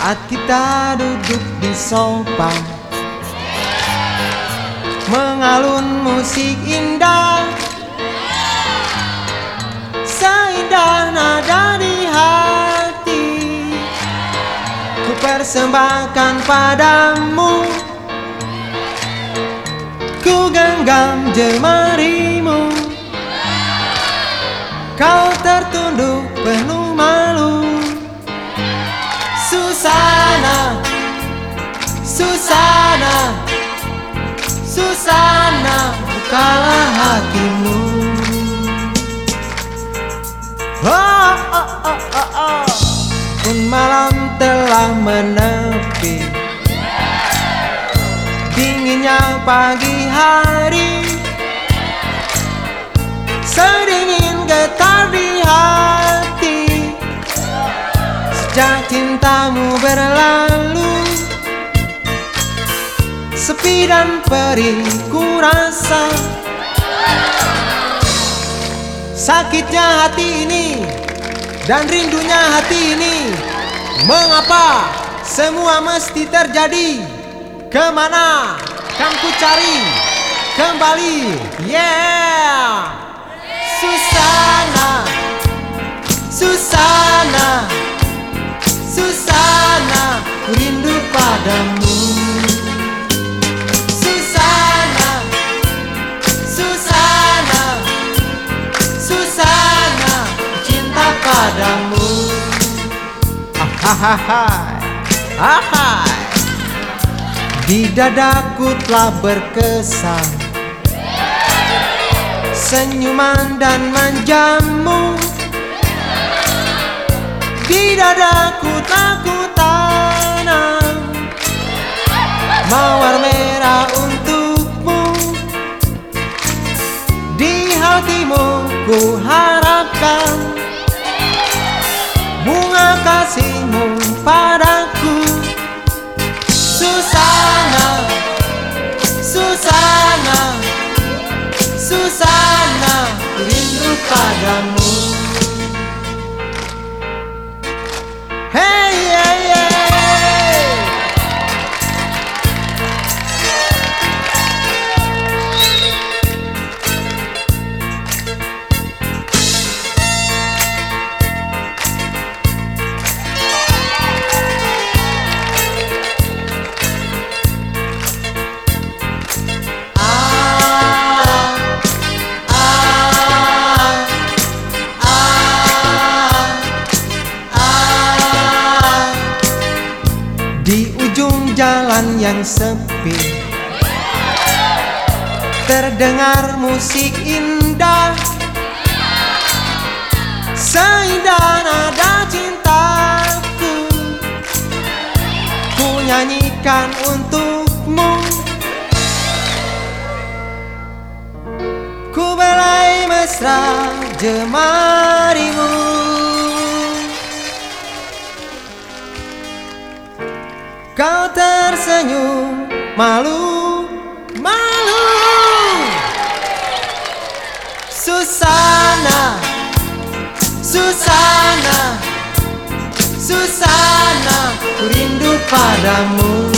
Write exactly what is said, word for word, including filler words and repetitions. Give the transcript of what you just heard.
Saat kita duduk di sofa, mengalun musik indah, seindah nada di hati, ku persembahkan padamu. Ku genggam jemarimu, kau tertunduk penuh malu. Susana, Susana, Susana, bukalah hatimu. Oh, oh, oh, oh, oh. Pun malam telah menepi, dinginnya pagi hari, sedingin getar di hati. Sejak cintamu berlalu, sepi dan perih ku rasa. Sakitnya hati ini dan rindunya hati ini, mengapa semua mesti terjadi? Kemana kan ku cari kembali? Yeah, Susana, Susana, Susana, ku rindu padamu. Susana, Susana, Susana, ku cinta padamu. Ahai, ahai, di dadaku telah berkesan senyuman dan manjamu. Di dadaku telah ku tanam mawar merah untukmu. Di hatimu ku harapkan bunga kasihmu padaku. Susana, Susana, Susana, ku rindu padamu. Hey, yeah, yeah. Di ujung jalan yang sepi, terdengar musik indah, seindah nada cintaku, ku nyanyikan untukmu. Ku belai mesra jemarimu, kau tersenyum malu, malu. Susana, Susana, Susana, ku rindu padamu.